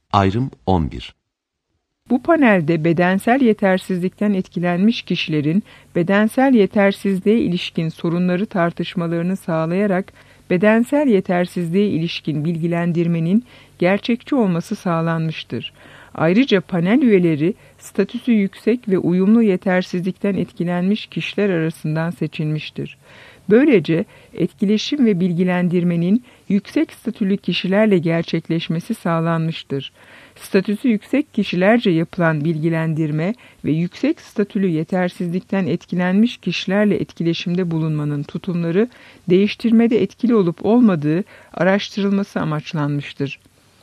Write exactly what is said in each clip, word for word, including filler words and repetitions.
Ayrım on bir. Bu panelde bedensel yetersizlikten etkilenmiş kişilerin bedensel yetersizliğe ilişkin sorunları tartışmalarını sağlayarak bedensel yetersizliğe ilişkin bilgilendirmenin gerçekçi olması sağlanmıştır. Ayrıca panel üyeleri statüsü yüksek ve uyumlu yetersizlikten etkilenmiş kişiler arasından seçilmiştir. Böylece etkileşim ve bilgilendirmenin yüksek statülü kişilerle gerçekleşmesi sağlanmıştır. Statüsü yüksek kişilerce yapılan bilgilendirme ve yüksek statülü yetersizlikten etkilenmiş kişilerle etkileşimde bulunmanın tutumları değiştirmede etkili olup olmadığı araştırılması amaçlanmıştır.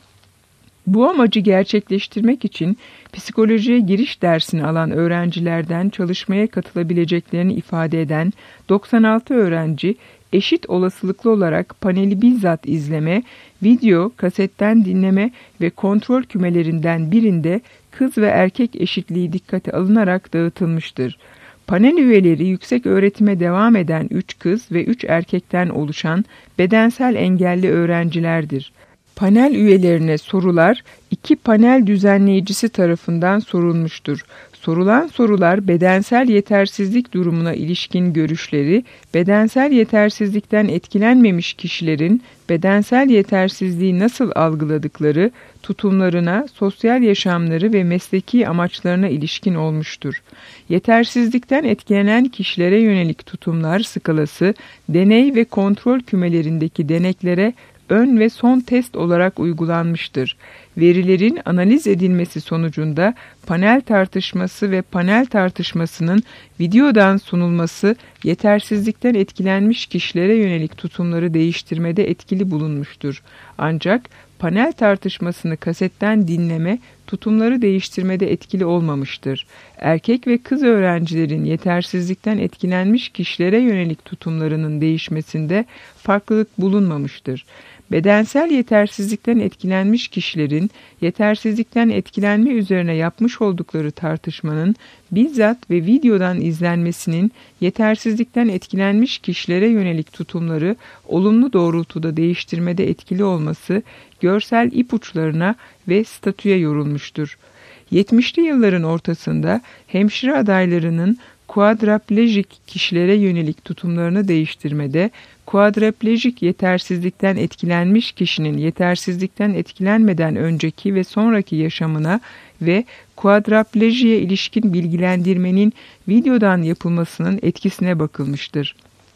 Bu amacı gerçekleştirmek için psikolojiye giriş dersini alan öğrencilerden çalışmaya katılabileceklerini ifade eden doksan altı öğrenci eşit olasılıklı olarak paneli bizzat izleme, video, kasetten dinleme ve kontrol kümelerinden birinde kız ve erkek eşitliği dikkate alınarak dağıtılmıştır. Panel üyeleri yüksek öğretime devam eden üç kız ve üç erkekten oluşan bedensel engelli öğrencilerdir. Panel üyelerine sorular iki panel düzenleyicisi tarafından sorulmuştur. Sorulan sorular bedensel yetersizlik durumuna ilişkin görüşleri, bedensel yetersizlikten etkilenmemiş kişilerin bedensel yetersizliği nasıl algıladıkları, tutumlarına, sosyal yaşamları ve mesleki amaçlarına ilişkin olmuştur. Yetersizlikten etkilenen kişilere yönelik tutumlar skalası, deney ve kontrol kümelerindeki deneklere ön ve son test olarak uygulanmıştır. Verilerin analiz edilmesi sonucunda panel tartışması ve panel tartışmasının videodan sunulması yetersizlikten etkilenmiş kişilere yönelik tutumları değiştirmede etkili bulunmuştur. Ancak panel tartışmasını kasetten dinleme tutumları değiştirmede etkili olmamıştır. Erkek ve kız öğrencilerin yetersizlikten etkilenmiş kişilere yönelik tutumlarının değişmesinde farklılık bulunmamıştır. Bedensel yetersizlikten etkilenmiş kişilerin yetersizlikten etkilenme üzerine yapmış oldukları tartışmanın bizzat ve videodan izlenmesinin yetersizlikten etkilenmiş kişilere yönelik tutumları olumlu doğrultuda değiştirmede etkili olması görsel ipuçlarına ve statüye yorulmuştur. yetmişli yılların ortasında hemşire adaylarının kuadraplejik kişilere yönelik tutumlarını değiştirmede, kuadraplejik yetersizlikten etkilenmiş kişinin yetersizlikten etkilenmeden önceki ve sonraki yaşamına ve kuadraplejiye ilişkin bilgilendirmenin videodan yapılmasının etkisine bakılmıştır.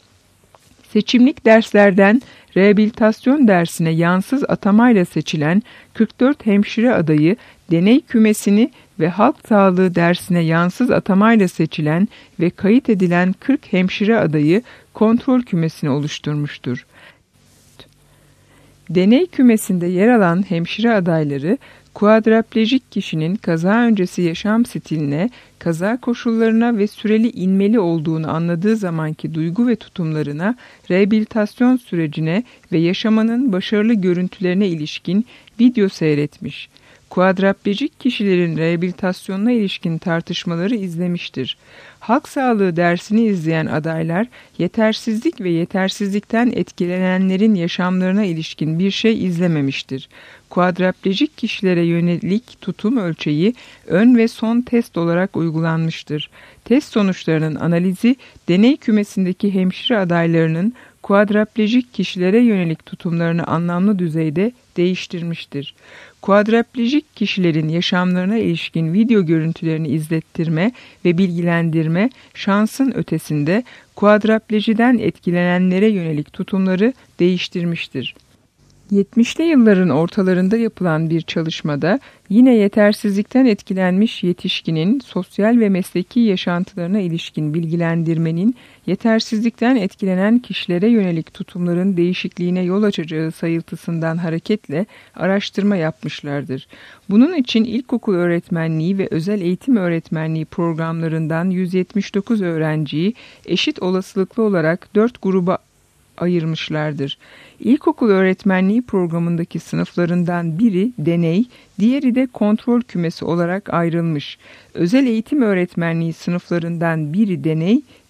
Seçimlik derslerden rehabilitasyon dersine yansız atamayla seçilen kırk dört hemşire adayı, deney kümesini ve halk sağlığı dersine yansız atamayla seçilen ve kayıt edilen kırk hemşire adayı kontrol kümesini oluşturmuştur. Deney kümesinde yer alan hemşire adayları, kuadraplejik kişinin kaza öncesi yaşam stiline, kaza koşullarına ve süreli inmeli olduğunu anladığı zamanki duygu ve tutumlarına, rehabilitasyon sürecine ve yaşamanın başarılı görüntülerine ilişkin video seyretmiş. Kuadraplejik kişilerin rehabilitasyonuna ilişkin tartışmaları izlemiştir. Halk sağlığı dersini izleyen adaylar, yetersizlik ve yetersizlikten etkilenenlerin yaşamlarına ilişkin bir şey izlememiştir. Kuadraplejik kişilere yönelik tutum ölçeği ön ve son test olarak uygulanmıştır. Test sonuçlarının analizi, deney kümesindeki hemşire adaylarının kuadraplejik kişilere yönelik tutumlarını anlamlı düzeyde değiştirmiştir. Kuadraplejik kişilerin yaşamlarına ilişkin video görüntülerini izlettirme ve bilgilendirme şansın ötesinde kuadraplejiden etkilenenlere yönelik tutumları değiştirmiştir. yetmişli yılların ortalarında yapılan bir çalışmada yine yetersizlikten etkilenmiş yetişkinin sosyal ve mesleki yaşantılarına ilişkin bilgilendirmenin yetersizlikten etkilenen kişilere yönelik tutumların değişikliğine yol açacağı sayıltısından hareketle araştırma yapmışlardır. Bunun için ilkokul öğretmenliği ve özel eğitim öğretmenliği programlarından yüz yetmiş dokuz öğrenciyi eşit olasılıklı olarak dört gruba ayırmışlardır. İlkokul öğretmenliği programındaki sınıflarından biri deney, diğeri de kontrol kümesi olarak ayrılmış. Özel eğitim öğretmenliği sınıflarından biri deney,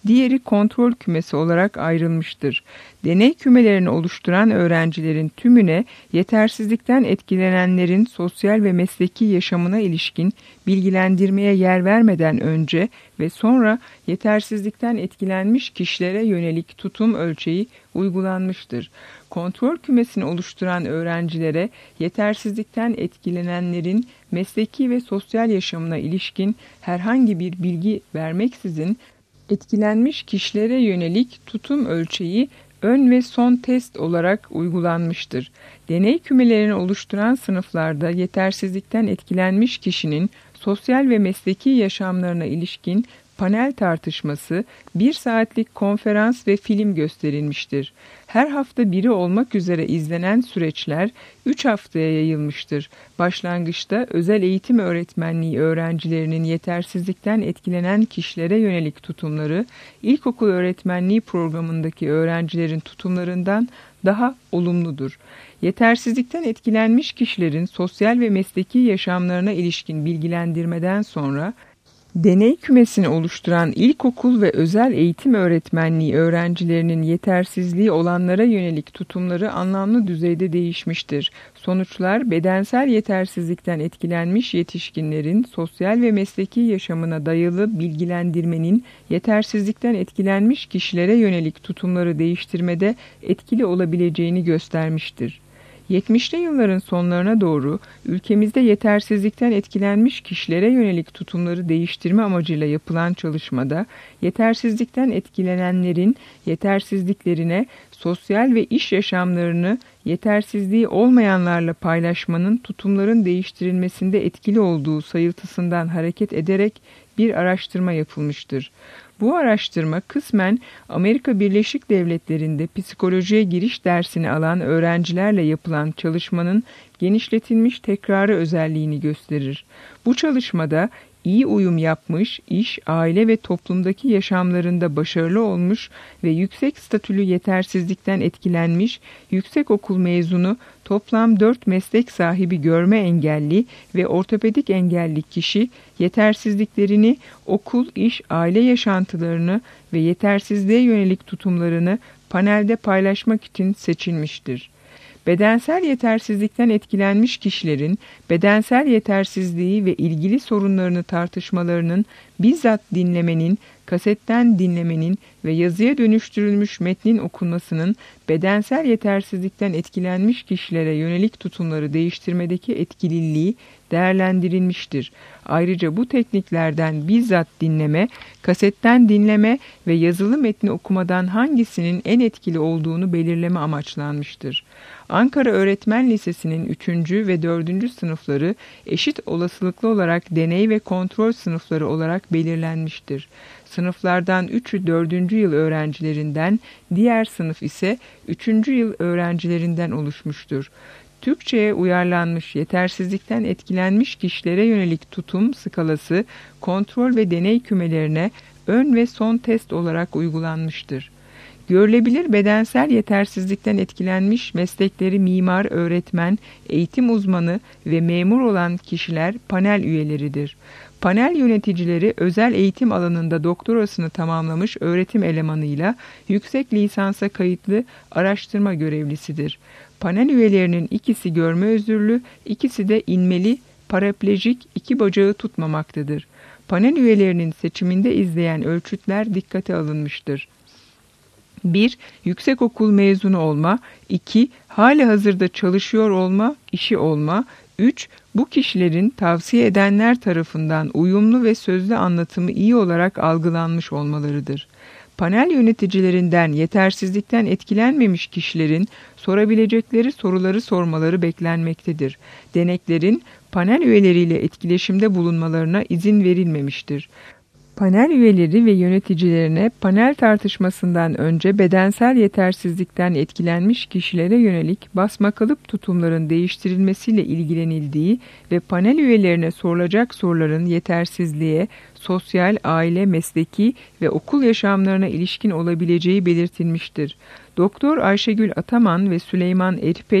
diğeri kontrol kümesi olarak ayrılmıştır. Deney kümelerini oluşturan öğrencilerin tümüne yetersizlikten etkilenenlerin sosyal ve mesleki yaşamına ilişkin bilgilendirmeye yer vermeden önce ve sonra yetersizlikten etkilenmiş kişilere yönelik tutum ölçeği uygulanmıştır. Kontrol kümesini oluşturan öğrencilere yetersizlikten etkilenenlerin mesleki ve sosyal yaşamına ilişkin herhangi bir bilgi vermeksizin etkilenmiş kişilere yönelik tutum ölçeği ön ve son test olarak uygulanmıştır. Deney kümelerini oluşturan sınıflarda yetersizlikten etkilenmiş kişinin sosyal ve mesleki yaşamlarına ilişkin panel tartışması, bir saatlik konferans ve film gösterilmiştir. Her hafta biri olmak üzere izlenen süreçler üç haftaya yayılmıştır. Başlangıçta özel eğitim öğretmenliği öğrencilerinin yetersizlikten etkilenen kişilere yönelik tutumları, ilkokul öğretmenliği programındaki öğrencilerin tutumlarından daha olumludur. Yetersizlikten etkilenmiş kişilerin sosyal ve mesleki yaşamlarına ilişkin bilgilendirmeden sonra, deney kümesini oluşturan ilkokul ve özel eğitim öğretmenliği öğrencilerinin yetersizliği olanlara yönelik tutumları anlamlı düzeyde değişmiştir. Sonuçlar, bedensel yetersizlikten etkilenmiş yetişkinlerin sosyal ve mesleki yaşamına dayalı bilgilendirmenin yetersizlikten etkilenmiş kişilere yönelik tutumları değiştirmede etkili olabileceğini göstermiştir. yetmişli yılların sonlarına doğru ülkemizde yetersizlikten etkilenmiş kişilere yönelik tutumları değiştirme amacıyla yapılan çalışmada yetersizlikten etkilenenlerin yetersizliklerine, sosyal ve iş yaşamlarını yetersizliği olmayanlarla paylaşmanın tutumların değiştirilmesinde etkili olduğu sayıltısından hareket ederek bir araştırma yapılmıştır. Bu araştırma kısmen Amerika Birleşik Devletleri'nde psikolojiye giriş dersini alan öğrencilerle yapılan çalışmanın genişletilmiş tekrarı özelliğini gösterir. Bu çalışmada iyi uyum yapmış, iş, aile ve toplumdaki yaşamlarında başarılı olmuş ve yüksek statülü yetersizlikten etkilenmiş, yüksekokul mezunu toplam dört meslek sahibi görme engelli ve ortopedik engelli kişi yetersizliklerini, okul, iş, aile yaşantılarını ve yetersizliğe yönelik tutumlarını panelde paylaşmak için seçilmiştir. Bedensel yetersizlikten etkilenmiş kişilerin bedensel yetersizliği ve ilgili sorunlarını tartışmalarının bizzat dinlemenin, kasetten dinlemenin ve yazıya dönüştürülmüş metnin okunmasının bedensel yetersizlikten etkilenmiş kişilere yönelik tutumları değiştirmedeki etkililiği değerlendirilmiştir. Ayrıca bu tekniklerden bizzat dinleme, kasetten dinleme ve yazılı metni okumadan hangisinin en etkili olduğunu belirleme amaçlanmıştır. Ankara Öğretmen Lisesi'nin üçüncü ve dördüncü sınıfları eşit olasılıklı olarak deney ve kontrol sınıfları olarak belirlenmiştir. Sınıflardan üçü dördüncü yıl öğrencilerinden, diğer sınıf ise üçüncü yıl öğrencilerinden oluşmuştur. Türkçe'ye uyarlanmış yetersizlikten etkilenmiş kişilere yönelik tutum skalası kontrol ve deney kümelerine ön ve son test olarak uygulanmıştır. Görülebilir bedensel yetersizlikten etkilenmiş meslekleri mimar, öğretmen, eğitim uzmanı ve memur olan kişiler panel üyeleridir. Panel yöneticileri özel eğitim alanında doktorasını tamamlamış öğretim elemanıyla yüksek lisansa kayıtlı araştırma görevlisidir. Panel üyelerinin ikisi görme özürlü, ikisi de inmeli, paraplejik, iki bacağı tutmamaktadır. Panel üyelerinin seçiminde izleyen ölçütler dikkate alınmıştır. bir Yüksekokul mezunu olma. iki Hali hazırda çalışıyor olma, işi olma. üç Bu kişilerin tavsiye edenler tarafından uyumlu ve sözlü anlatımı iyi olarak algılanmış olmalarıdır. Panel yöneticilerinden yetersizlikten etkilenmemiş kişilerin sorabilecekleri soruları sormaları beklenmektedir. Deneklerin panel üyeleriyle etkileşimde bulunmalarına izin verilmemiştir. Panel üyeleri ve yöneticilerine panel tartışmasından önce bedensel yetersizlikten etkilenmiş kişilere yönelik basmakalıp tutumların değiştirilmesiyle ilgilenildiği ve panel üyelerine sorulacak soruların yetersizliğe, sosyal, aile, mesleki ve okul yaşamlarına ilişkin olabileceği belirtilmiştir. Doktor Ayşegül Ataman ve Süleyman Eripek,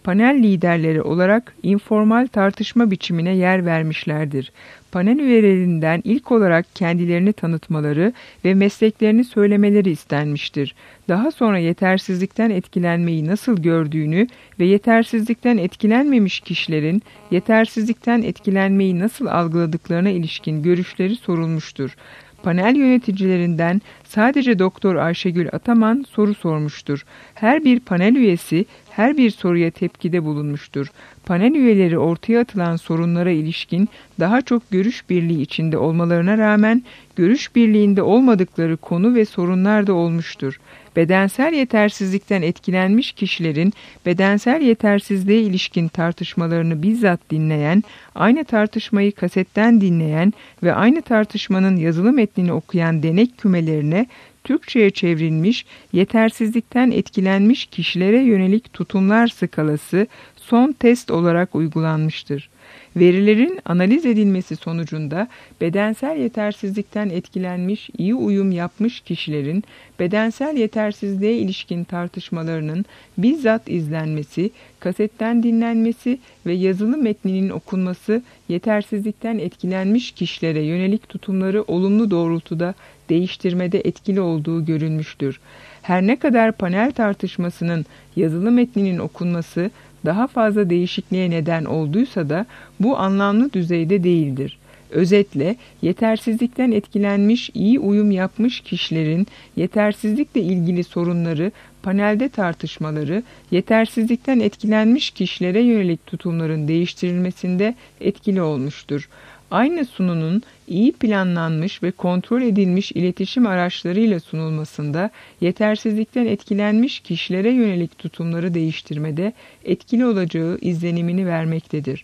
panel liderleri olarak informal tartışma biçimine yer vermişlerdir. Panel üyelerinden ilk olarak kendilerini tanıtmaları ve mesleklerini söylemeleri istenmiştir. Daha sonra yetersizlikten etkilenmeyi nasıl gördüğünü ve yetersizlikten etkilenmemiş kişilerin yetersizlikten etkilenmeyi nasıl algıladıklarına ilişkin görüşleri sorulmuştur. Panel yöneticilerinden sadece Doktor Ayşegül Ataman soru sormuştur. Her bir panel üyesi her bir soruya tepkide bulunmuştur. Panel üyeleri ortaya atılan sorunlara ilişkin daha çok görüş birliği içinde olmalarına rağmen görüş birliğinde olmadıkları konu ve sorunlar da olmuştur. Bedensel yetersizlikten etkilenmiş kişilerin bedensel yetersizliğe ilişkin tartışmalarını bizzat dinleyen, aynı tartışmayı kasetten dinleyen ve aynı tartışmanın yazılı metnini okuyan denek kümelerine Türkçe'ye çevrilmiş, yetersizlikten etkilenmiş kişilere yönelik tutumlar skalası son test olarak uygulanmıştır. Verilerin analiz edilmesi sonucunda bedensel yetersizlikten etkilenmiş, iyi uyum yapmış kişilerin bedensel yetersizliğe ilişkin tartışmalarının bizzat izlenmesi, kasetten dinlenmesi ve yazılı metninin okunması yetersizlikten etkilenmiş kişilere yönelik tutumları olumlu doğrultuda değiştirmede etkili olduğu görülmüştür. Her ne kadar panel tartışmasının yazılı metninin okunması daha fazla değişikliğe neden olduysa da bu anlamlı düzeyde değildir. Özetle, yetersizlikten etkilenmiş, iyi uyum yapmış kişilerin yetersizlikle ilgili sorunları, panelde tartışmaları, yetersizlikten etkilenmiş kişilere yönelik tutumların değiştirilmesinde etkili olmuştur. Aynı sununun iyi planlanmış ve kontrol edilmiş iletişim araçlarıyla sunulmasında yetersizlikten etkilenmiş kişilere yönelik tutumları değiştirmede etkili olacağı izlenimini vermektedir.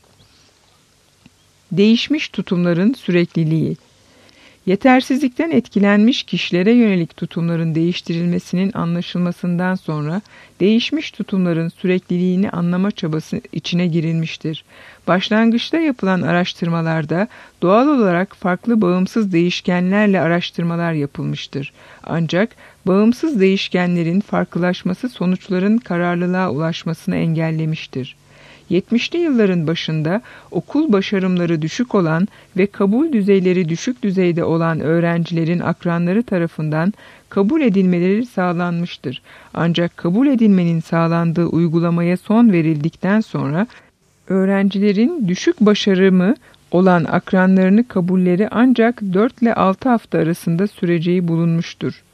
Değişmiş tutumların sürekliliği. Yetersizlikten etkilenmiş kişilere yönelik tutumların değiştirilmesinin anlaşılmasından sonra değişmiş tutumların sürekliliğini anlama çabası içine girilmiştir. Başlangıçta yapılan araştırmalarda doğal olarak farklı bağımsız değişkenlerle araştırmalar yapılmıştır. Ancak bağımsız değişkenlerin farklılaşması sonuçların kararlılığa ulaşmasını engellemiştir. yetmişli yılların başında okul başarımları düşük olan ve kabul düzeyleri düşük düzeyde olan öğrencilerin akranları tarafından kabul edilmeleri sağlanmıştır. Ancak kabul edilmenin sağlandığı uygulamaya son verildikten sonra öğrencilerin düşük başarımı olan akranlarını kabulleri ancak dört ile altı hafta arasında süreceği bulunmuştur.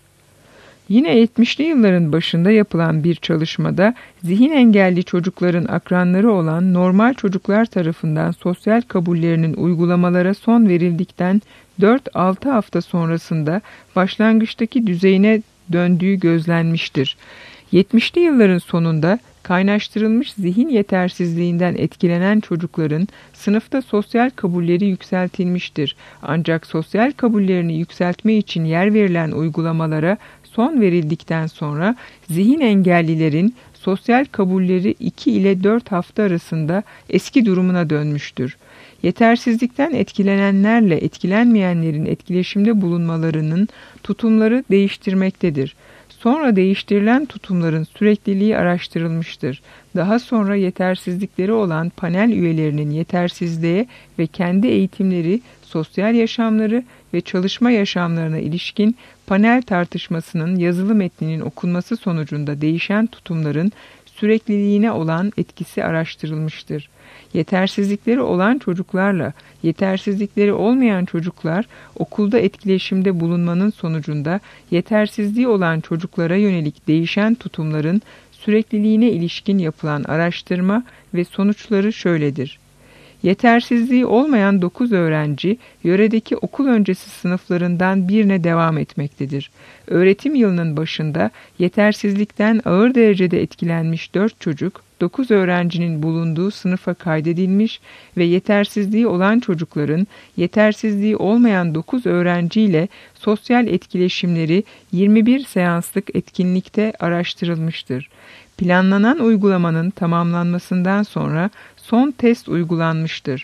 Yine yetmişli yılların başında yapılan bir çalışmada zihin engelli çocukların akranları olan normal çocuklar tarafından sosyal kabullerinin uygulamalara son verildikten dört altı hafta sonrasında başlangıçtaki düzeyine döndüğü gözlenmiştir. yetmişli yılların sonunda kaynaştırılmış zihin yetersizliğinden etkilenen çocukların sınıfta sosyal kabulleri yükseltilmiştir. Ancak sosyal kabullerini yükseltme için yer verilen uygulamalara son verildikten sonra zihin engellilerin sosyal kabulleri iki ile dört hafta arasında eski durumuna dönmüştür. Yetersizlikten etkilenenlerle etkilenmeyenlerin etkileşimde bulunmalarının tutumları değiştirmektedir. Sonra değiştirilen tutumların sürekliliği araştırılmıştır. Daha sonra yetersizlikleri olan panel üyelerinin yetersizliğe ve kendi eğitimleri, sosyal yaşamları ve çalışma yaşamlarına ilişkin panel tartışmasının yazılı metninin okunması sonucunda değişen tutumların sürekliliğine olan etkisi araştırılmıştır. Yetersizlikleri olan çocuklarla yetersizlikleri olmayan çocuklar okulda etkileşimde bulunmanın sonucunda yetersizliği olan çocuklara yönelik değişen tutumların sürekliliğine ilişkin yapılan araştırma ve sonuçları şöyledir. Yetersizliği olmayan dokuz öğrenci yöredeki okul öncesi sınıflarından birine devam etmektedir. Öğretim yılının başında yetersizlikten ağır derecede etkilenmiş dört çocuk, dokuz öğrencinin bulunduğu sınıfa kaydedilmiş ve yetersizliği olan çocukların yetersizliği olmayan dokuz öğrenciyle sosyal etkileşimleri yirmi bir seanslık etkinlikte araştırılmıştır. Planlanan uygulamanın tamamlanmasından sonra son test uygulanmıştır.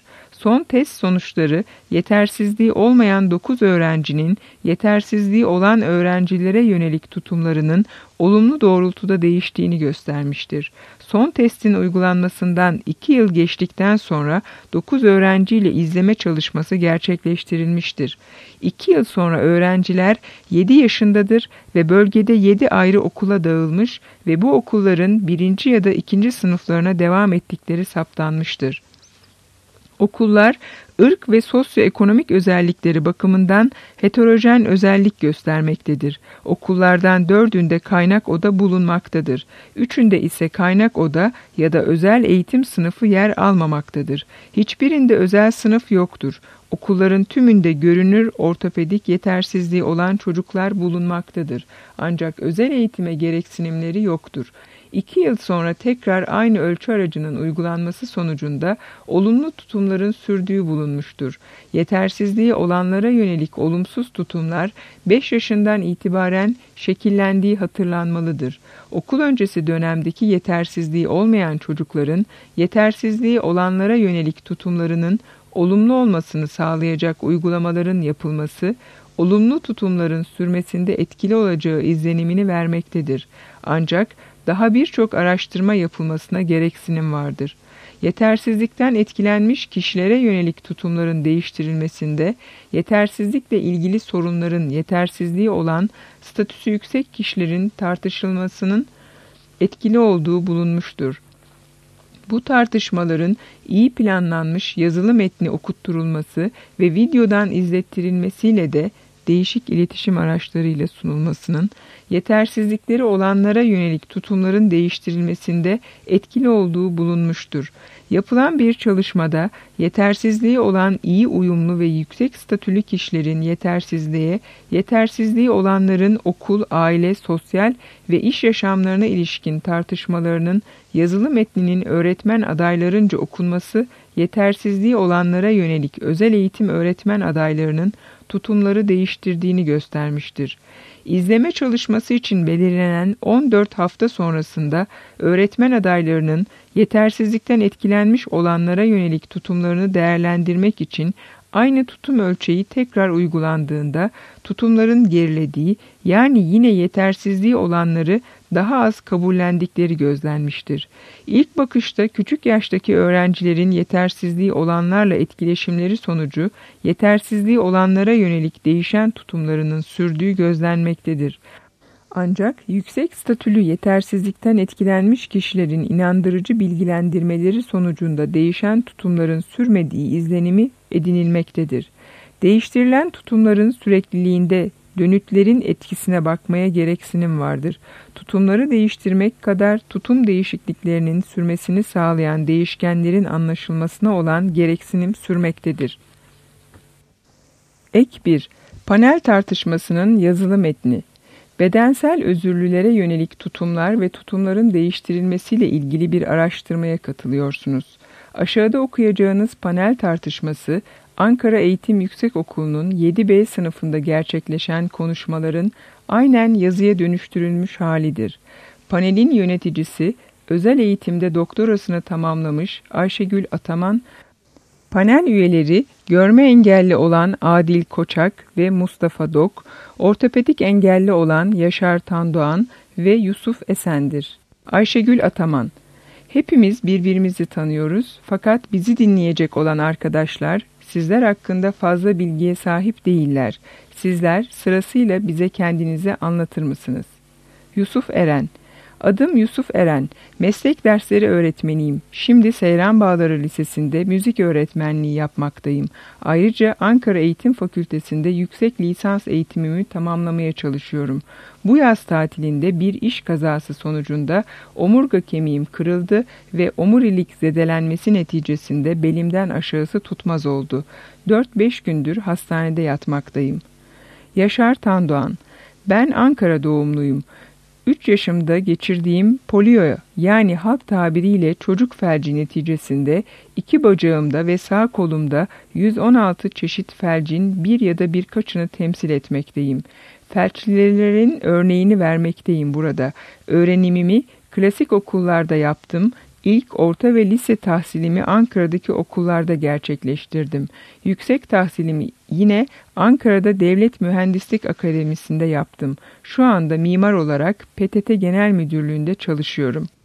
Son test sonuçları yetersizliği olmayan dokuz öğrencinin yetersizliği olan öğrencilere yönelik tutumlarının olumlu doğrultuda değiştiğini göstermiştir. Son testin uygulanmasından iki yıl geçtikten sonra dokuz öğrenciyle izleme çalışması gerçekleştirilmiştir. iki yıl sonra öğrenciler yedi yaşındadır ve bölgede yedi ayrı okula dağılmış ve bu okulların birinci ya da ikinci sınıflarına devam ettikleri saptanmıştır. Okullar, ırk ve sosyoekonomik özellikleri bakımından heterojen özellik göstermektedir. Okullardan dördünde kaynak oda bulunmaktadır. Üçünde ise kaynak oda ya da özel eğitim sınıfı yer almamaktadır. Hiçbirinde özel sınıf yoktur. Okulların tümünde görünür ortopedik yetersizliği olan çocuklar bulunmaktadır. Ancak özel eğitime gereksinimleri yoktur. İki yıl sonra tekrar aynı ölçü aracının uygulanması sonucunda olumlu tutumların sürdüğü bulunmuştur. Yetersizliği olanlara yönelik olumsuz tutumlar beş yaşından itibaren şekillendiği hatırlanmalıdır. Okul öncesi dönemdeki yetersizliği olmayan çocukların yetersizliği olanlara yönelik tutumlarının olumlu olmasını sağlayacak uygulamaların yapılması, olumlu tutumların sürmesinde etkili olacağı izlenimini vermektedir. Ancak daha birçok araştırma yapılmasına gereksinim vardır. Yetersizlikten etkilenmiş kişilere yönelik tutumların değiştirilmesinde, yetersizlikle ilgili sorunların yetersizliği olan statüsü yüksek kişilerin tartışılmasının etkili olduğu bulunmuştur. Bu tartışmaların iyi planlanmış yazılı metni okutturulması ve videodan izlettirilmesiyle de değişik iletişim araçlarıyla sunulmasının, yetersizlikleri olanlara yönelik tutumların değiştirilmesinde etkili olduğu bulunmuştur. Yapılan bir çalışmada yetersizliği olan iyi uyumlu ve yüksek statülü kişilerin yetersizliğe, yetersizliği olanların okul, aile, sosyal ve iş yaşamlarına ilişkin tartışmalarının yazılı metninin öğretmen adaylarınca okunması, yetersizliği olanlara yönelik özel eğitim öğretmen adaylarının tutumları değiştirdiğini göstermiştir. İzleme çalışması için belirlenen on dört hafta sonrasında öğretmen adaylarının yetersizlikten etkilenmiş olanlara yönelik tutumlarını değerlendirmek için aynı tutum ölçeği tekrar uygulandığında tutumların gerilediği, yani yine yetersizliği olanları daha az kabullendikleri gözlenmiştir. İlk bakışta küçük yaştaki öğrencilerin yetersizliği olanlarla etkileşimleri sonucu yetersizliği olanlara yönelik değişen tutumlarının sürdüğü gözlenmektedir. Ancak yüksek statülü yetersizlikten etkilenmiş kişilerin inandırıcı bilgilendirmeleri sonucunda değişen tutumların sürmediği izlenimi edinilmektedir. Değiştirilen tutumların sürekliliğinde dönütlerin etkisine bakmaya gereksinim vardır. Tutumları değiştirmek kadar tutum değişikliklerinin sürmesini sağlayan değişkenlerin anlaşılmasına olan gereksinim sürmektedir. Ek bir. Panel tartışmasının yazılı metni. Bedensel özürlülere yönelik tutumlar ve tutumların değiştirilmesiyle ilgili bir araştırmaya katılıyorsunuz. Aşağıda okuyacağınız panel tartışması, Ankara Eğitim Yüksekokulu'nun yedi B sınıfında gerçekleşen konuşmaların aynen yazıya dönüştürülmüş halidir. Panelin yöneticisi, özel eğitimde doktorasını tamamlamış Ayşegül Ataman, panel üyeleri görme engelli olan Adil Koçak ve Mustafa Dok, ortopedik engelli olan Yaşar Tandoğan ve Yusuf Esen'dir. Ayşegül Ataman: Hepimiz birbirimizi tanıyoruz fakat bizi dinleyecek olan arkadaşlar sizler hakkında fazla bilgiye sahip değiller. Sizler sırasıyla bize kendinizi anlatır mısınız? Yusuf Eren: Adım Yusuf Eren, meslek dersleri öğretmeniyim. Şimdi Seyranbağları Lisesi'nde müzik öğretmenliği yapmaktayım. Ayrıca Ankara Eğitim Fakültesi'nde yüksek lisans eğitimimi tamamlamaya çalışıyorum. Bu yaz tatilinde bir iş kazası sonucunda omurga kemiğim kırıldı ve omurilik zedelenmesi neticesinde belimden aşağısı tutmaz oldu. dört beş gündür hastanede yatmaktayım. Yaşar Tandoğan: Ben Ankara doğumluyum. üç yaşımda geçirdiğim polio, yani halk tabiriyle çocuk felci neticesinde iki bacağımda ve sağ kolumda yüz on altı çeşit felcin bir ya da birkaçını temsil etmekteyim. Felçlilerin örneğini vermekteyim burada. Öğrenimimi klasik okullarda yaptım. İlk orta ve lise tahsilimi Ankara'daki okullarda gerçekleştirdim. Yüksek tahsilimi yine Ankara'da Devlet Mühendislik Akademisi'nde yaptım. Şu anda mimar olarak P T T Genel Müdürlüğü'nde çalışıyorum.